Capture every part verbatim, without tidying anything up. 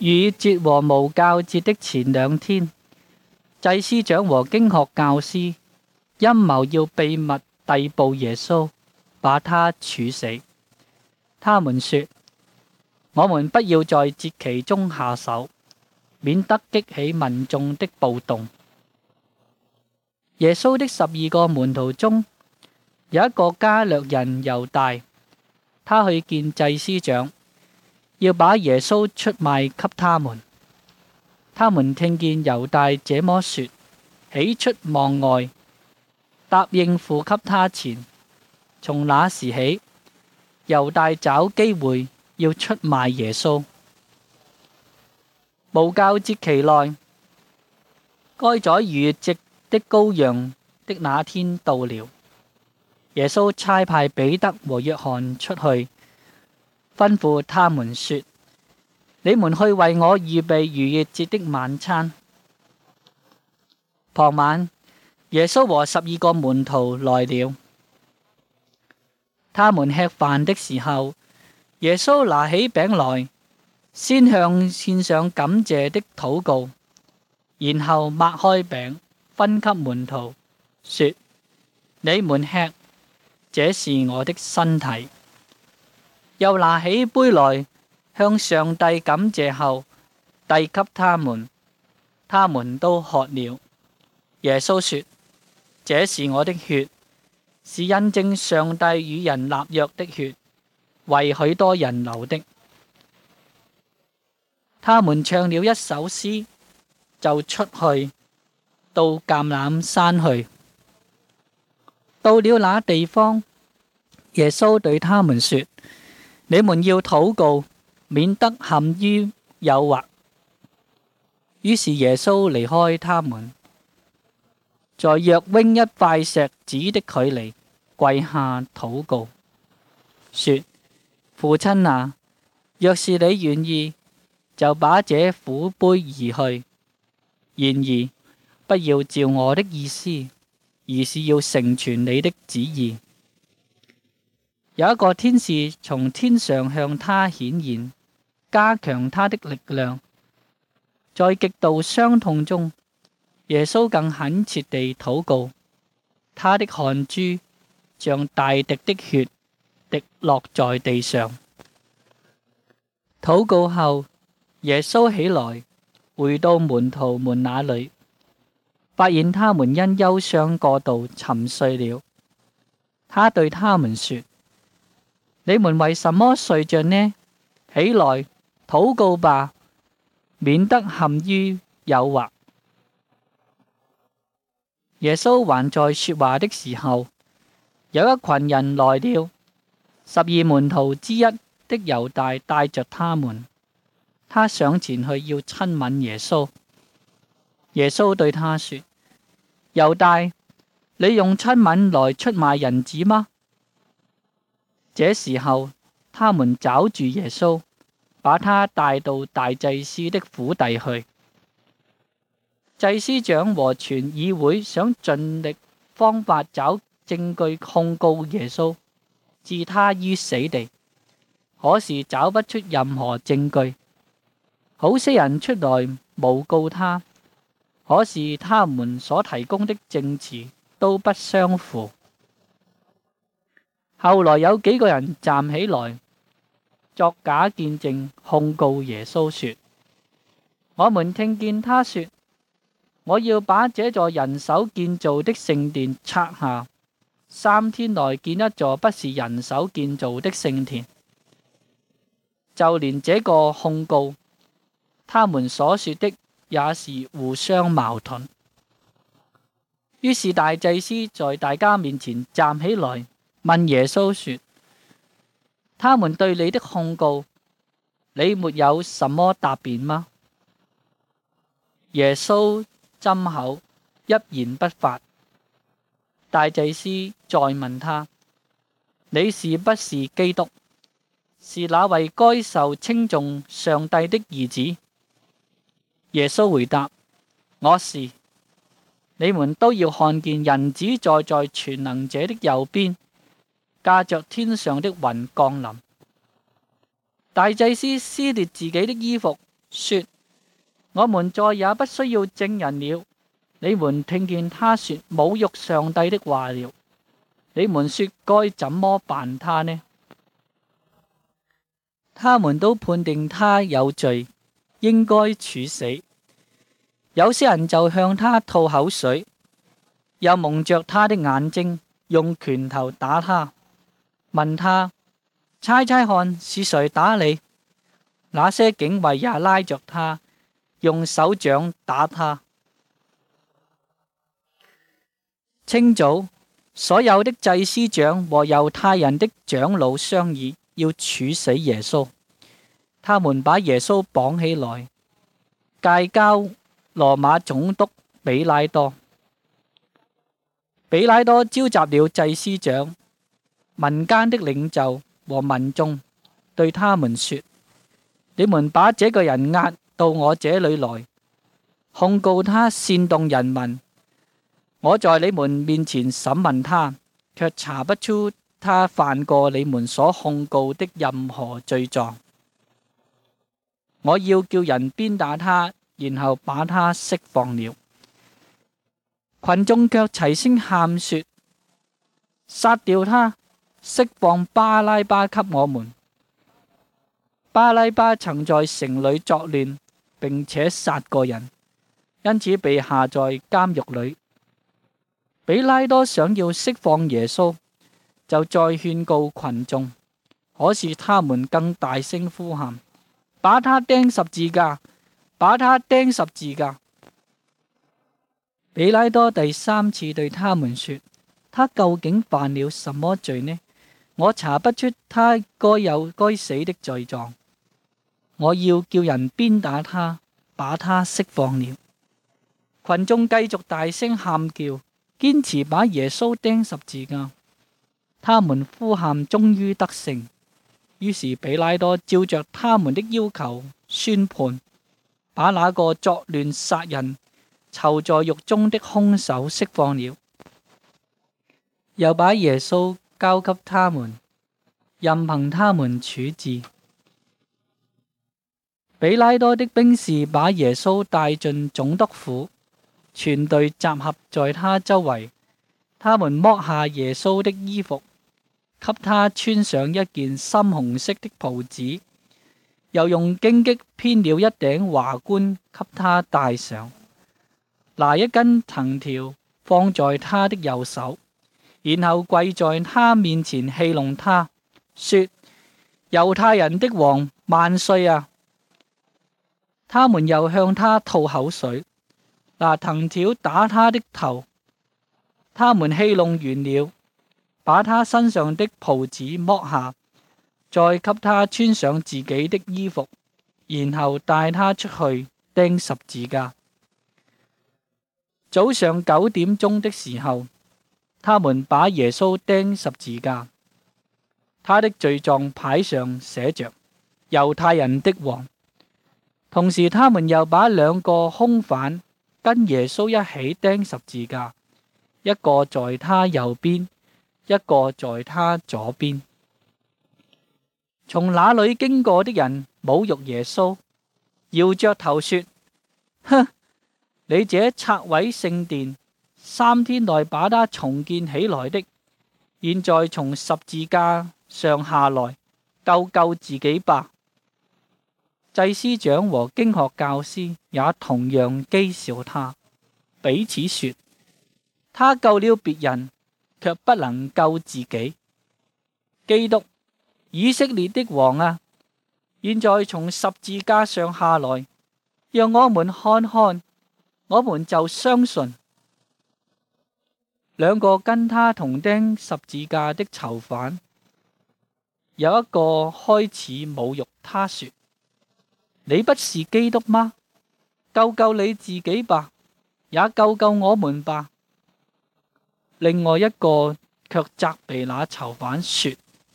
逾越節和無酵節的前兩天，祭司長和經學教師陰謀要秘密逮捕耶穌，把他處死。他們說：我們不要在節期中下手，免得激起民眾的暴動。耶穌的十二個門徒中有一個加略人猶大，他去見祭司長，要把耶穌出賣給他們。他們聽見猶大這麼說，喜出望外，答應付給他錢。從那時起，猶大找機會要出賣耶穌。無酵節期內，該宰逾越節的羔羊的那天到了。耶穌差派彼得和約翰出去，吩咐他們說：你們去為我預備逾越節的晚餐。傍晚，耶穌和十二個門徒來了。他們吃飯的時候，耶穌拿起餅來，先向獻上感謝的禱告，然後擘開餅，分給門徒，說：你們吃，這是我的身體。又拿起杯來，向上帝感謝後，遞給他們，他們都喝了。耶穌說：這是我的血，是印證上帝與人立約的血，為許多人流的。他們唱了一首詩，就出去到橄欖山去。到了那地方，耶穌對他們說：你們要禱告，免得陷於誘惑。於是耶穌離開他們，在約扔一塊石子的距離跪下禱告，說：父親啊，若是你願意，就把這苦杯移去。然而不要照我的意思，而是要成全你的旨意。有一個天使從天上向他顯現，加強他的力量。在極度傷痛中，耶穌更懇切地禱告，他的汗珠像大滴的血滴落在地上。禱告後，耶穌起來，回到門徒們那裏，發現他們因憂傷過度沉睡了。他對他們說：你們為什麼睡着呢？起來，禱告吧，免得陷於誘惑。耶穌還在說話的時候，有一群人來了，十二門徒之一的猶大帶着他們。他上前去要親吻耶穌。耶穌對他說：猶大，你用親吻來出賣人子嗎？這時候，他們抓住耶穌，把他帶到大祭司的府邸去。祭司長和全議會想盡力方法找證據控告耶穌，置他於死地，可是找不出任何證據。好些人出來誣告他，可是他們所提供的證詞都不相符。後來有幾個人站起來作假見證，控告耶穌說：我們聽見他說，我要把這座人手建造的聖殿拆下，三天內建一座不是人手建造的聖殿。就連這個控告，他們所說的也是互相矛盾。於是大祭司在大家面前站起來，問耶穌說：他們對你的控告，你沒有什麼答辯嗎？耶穌緘口，一言不發。大祭司再問他：你是不是基督？是那位該受稱頌上帝的兒子？耶穌回答：我是。你們都要看見人子坐在全能者的右邊，駕着天上的雲降臨。大祭司撕裂自己的衣服， 說：我們再也不需要證人了。你們聽見他說侮辱上帝的話了，你們說該怎麼辦他呢？他們都判定他有罪，應該處死。有些人就向他吐口水，又蒙着他的眼睛，用拳頭打他，問他：猜猜看是誰打你？那些警衛也拉着他，用手掌打他。清早，所有的祭司長和猶太人的長老商議要處死耶穌。他們把耶穌綁起來，介交羅馬總督比拉多。比拉多召集了祭司長、民間的領袖和民眾，對他們說：你們把這個人押到我這裏來，控告他煽動人民。我在你們面前審問他，卻查不出他犯過你們所控告的任何罪狀。我要叫人鞭打他，然後把他釋放了。群眾卻齊聲喊說：殺掉他，釋放巴拉巴給我們。巴拉巴曾在城裏作亂，並且殺過人，因此被下在監獄裏。比拉多想要釋放耶穌，就再勸告群眾，可是他們更大聲呼喊：把他釘十字架，把他釘十字架。比拉多第三次對他們說：他究竟犯了什麼罪呢？我查不出他該有該死的罪狀。我要叫人鞭打他，把他釋放了。群眾繼續大聲喊叫，堅持把耶穌釘十字架。他們呼喊終於得勝，於是比拉多照着他們的要求宣判，把那個作亂殺人、囚在獄中的兇手釋放了，又把耶穌交給他們，任憑他們處置。比拉多的兵士把耶穌帶進總督府，全隊集合在他周圍。他們剝下耶穌的衣服，給他穿上一件深紅色的袍子，又用荊棘編了一頂華冠給他戴上，拿一根藤條放在他的右手，然後跪在他面前戲弄他，說：猶太人的王萬歲啊！他們又向他吐口水，拿藤條打他的頭。他們戲弄完了，把他身上的袍子剝下，再給他穿上自己的衣服，然後帶他出去釘十字架。早上九點鐘的時候，他們把耶穌釘十字架。他的罪狀牌上寫着猶太人的王。同時，他們又把兩個兇犯跟耶穌一起釘十字架，一個在他右邊，一個在他左邊。從那裏經過的人侮辱耶穌，搖着頭說：哼，你這拆毀聖殿，三天內把它重建起來的，現在從十字架上下來，救救自己吧。祭司長和經學教師也同樣譏笑他，彼此說：他救了別人，卻不能救自己。基督，以色列的王啊，現在從十字架上下來，讓我們看看，我們就相信。兩個跟他同釘十字架的囚犯，有一個開始侮辱他，說：你不是基督嗎？救救你自己吧，也救救我們吧。另外一個卻責備那囚犯說：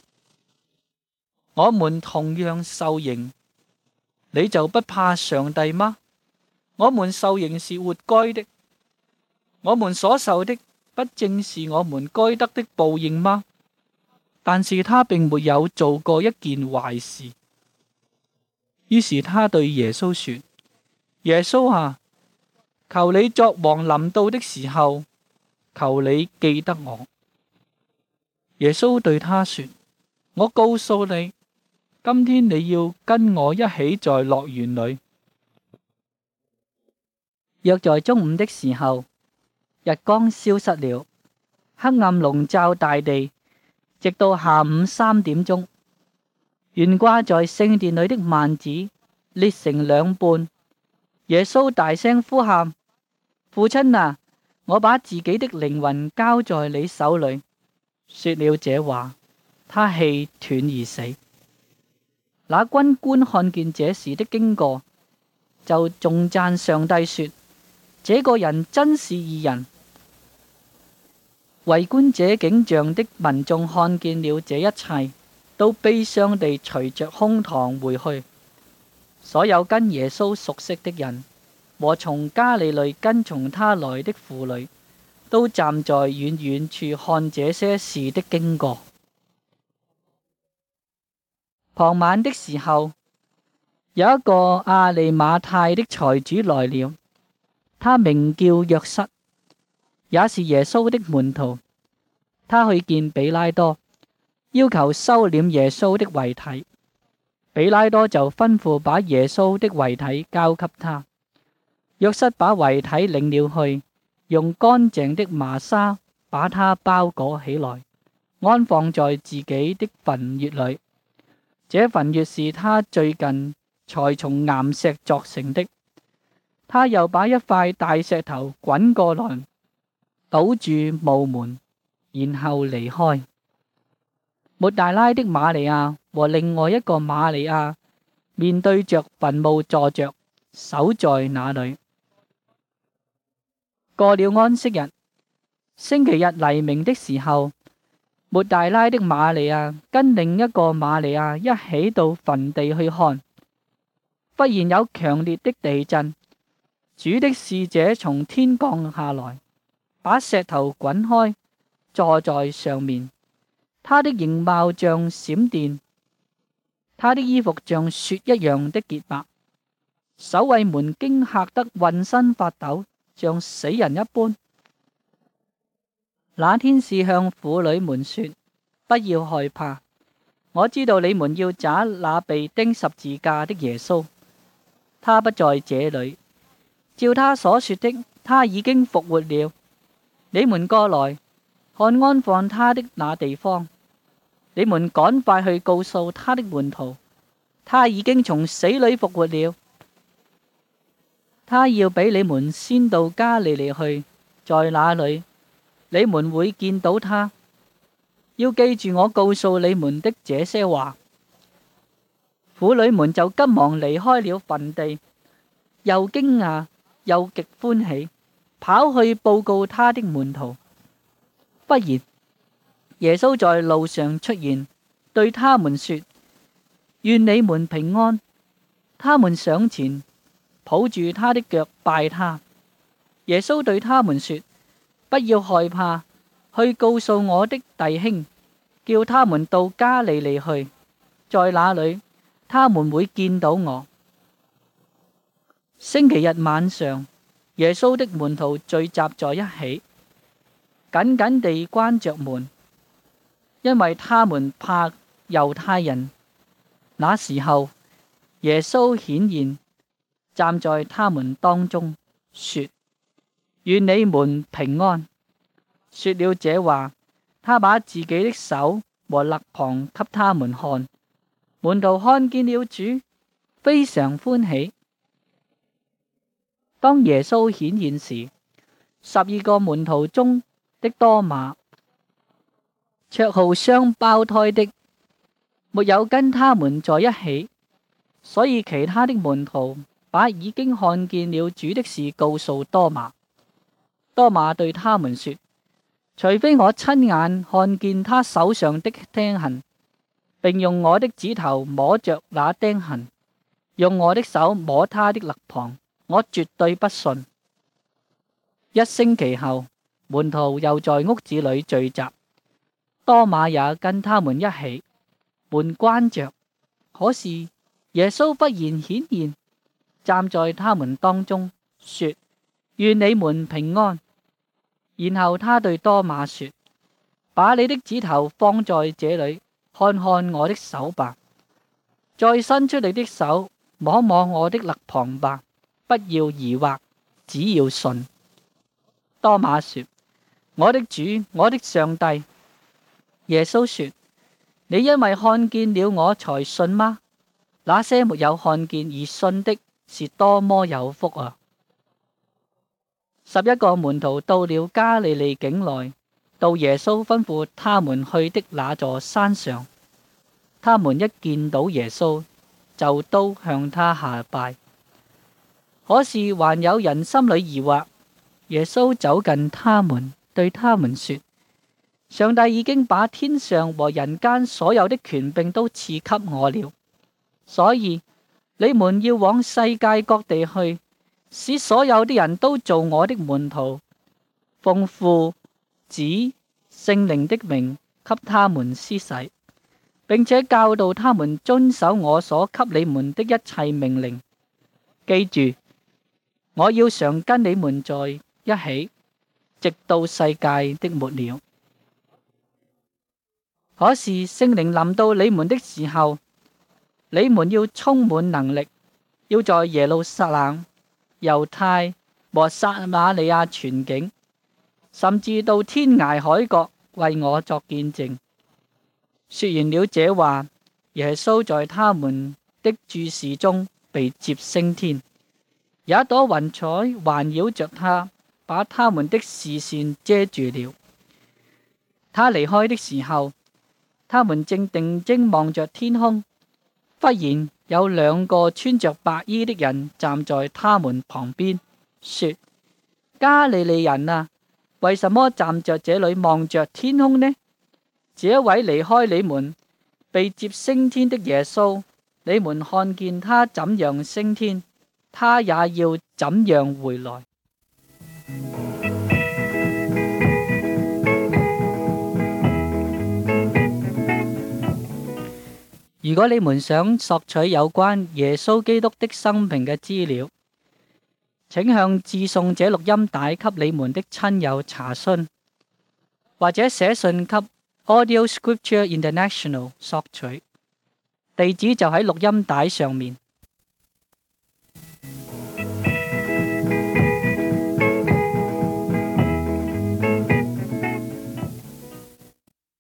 我們同樣受刑，你就不怕上帝嗎？我們受刑是活該的，我們所受的不正是我們該得的報應嗎？但是他並沒有做過一件壞事。 於是他對耶穌說：耶穌啊，求你作王臨到的時候，求你記得我。耶穌對他說：我告訴你，今天你要跟我一起在樂園裏。約在中午的時候，日光消失了，黑暗籠罩大地，直到下午三點鐘。懸掛在聖殿裏的幔子裂成兩半，耶穌大聲呼喊：父親啊，我把自己的靈魂交在你手裏。說了這話，他氣斷而死。那軍官看見這事的經過，就頌讚上帝說：這個人真是義人。圍觀這景象的民眾看見了這一切，都悲傷地捶着胸膛回去。所有跟耶穌熟悉的人和從加利利跟從他來的婦女，都站在遠遠處看這些事的經過。傍晚的時候，有一個亞利馬太的財主來了，他名叫約瑟，也是耶穌的門徒。他去見比拉多，要求收殮耶穌的遺體。比拉多就吩咐把耶穌的遺體交給他。約瑟把遺體領了去，用乾淨的麻紗把它包裹起來，安放在自己的墳穴裏。這墳穴是他最近才從岩石鑿成的。他又把一塊大石頭滾過來，堵住墓門，然後離開。抹大拉的瑪利亞和另外一個瑪利亞面對着墳墓坐着，守在那裏。過了安息日，星期日黎明的時候，抹大拉的瑪利亞跟另一個瑪利亞一起到墳地去看。忽然有強烈的地震，主的使者從天降下來，把石頭滾開，坐在上面。他的形貌像閃電，他的衣服像雪一樣的潔白。守衛們驚嚇得渾身發抖，像死人一般。那天使向婦女們說：不要害怕，我知道你們要找那被釘十字架的耶穌，他不在這裏。照他所說的，他已經復活了。你們過來看安放他的那地方。你們趕快去告訴他的門徒，他已經從死裏復活了。他要比你們先到加利利去，在那裏你們會見到他。要記住我告訴你們的這些話。婦女們就急忙離開了墳地，又驚訝又極歡喜，跑去報告他的門徒。忽然耶穌在路上出現，對他們說：願你們平安。他們上前抱住他的腳拜他。耶穌對他們說：不要害怕，去告訴我的弟兄，叫他們到加利利去，在那裏他們會見到我。星期日晚上，耶穌的門徒聚集在一起，緊緊地關着門，因為他們怕猶太人。那時候，耶穌顯現，站在他們當中，說：願你們平安。說了這話，他把自己的手和肋旁給他們看。門徒看見了主，非常歡喜。當耶穌顯現時，十二個門徒中的多馬，綽號雙胞胎的，沒有跟他們在一起，所以其他的門徒把已經看見了主的事告訴多馬。多馬對他們說：除非我親眼看見他手上的釘痕，並用我的指頭摸着那釘痕，用我的手摸他的肋旁，我絕對不信。一星期後，門徒又在屋子裏聚集，多馬也跟他們一起，門關着，可是耶穌忽然顯現，站在他們當中，說：願你們平安。然後他對多馬說：把你的指頭放在這裏，看看我的手吧，再伸出你的手摸摸我的肋旁吧，不要疑惑，只要信。多馬說：我的主，我的上帝。耶穌說：你因為看見了我才信嗎？那些沒有看見而信的，是多麼有福啊！十一個門徒到了加利利境內，到耶穌吩咐他們去的那座山上。他們一見到耶穌，就都向他下拜。可是還有人心裏疑惑。耶穌走近他們，對他們說：上帝已經把天上和人間所有的權柄都賜給我了，所以你們要往世界各地去，使所有的人都做我的門徒，奉父、子、聖靈的名給他們施洗，並且教導他們遵守我所給你們的一切命令。記住，我要常跟你們在一起，直到世界的末了。可是聖靈臨到你們的時候，你們要充滿能力，要在耶路撒冷、猶太和撒瑪利亞全境，甚至到天涯海角，為我作見證。說完了這話，耶穌在他們的注視中被接升天，有一朵雲彩環繞着他，把他們的視線遮住了。他離開的時候，他們正定睛望着天空，忽然有兩個穿着白衣的人站在他們旁邊，說：加利利人啊，為什麼站着這裏望着天空呢？這一位離開你們被接升天的耶穌，你們看見他怎樣升天，他也要怎樣回來。如果你們想索取有關耶穌基督的生平嘅資料，請向致送這錄音帶給你們的親友查詢，或者寫信給 Audio Scripture International 索取，地址就喺錄音帶上面。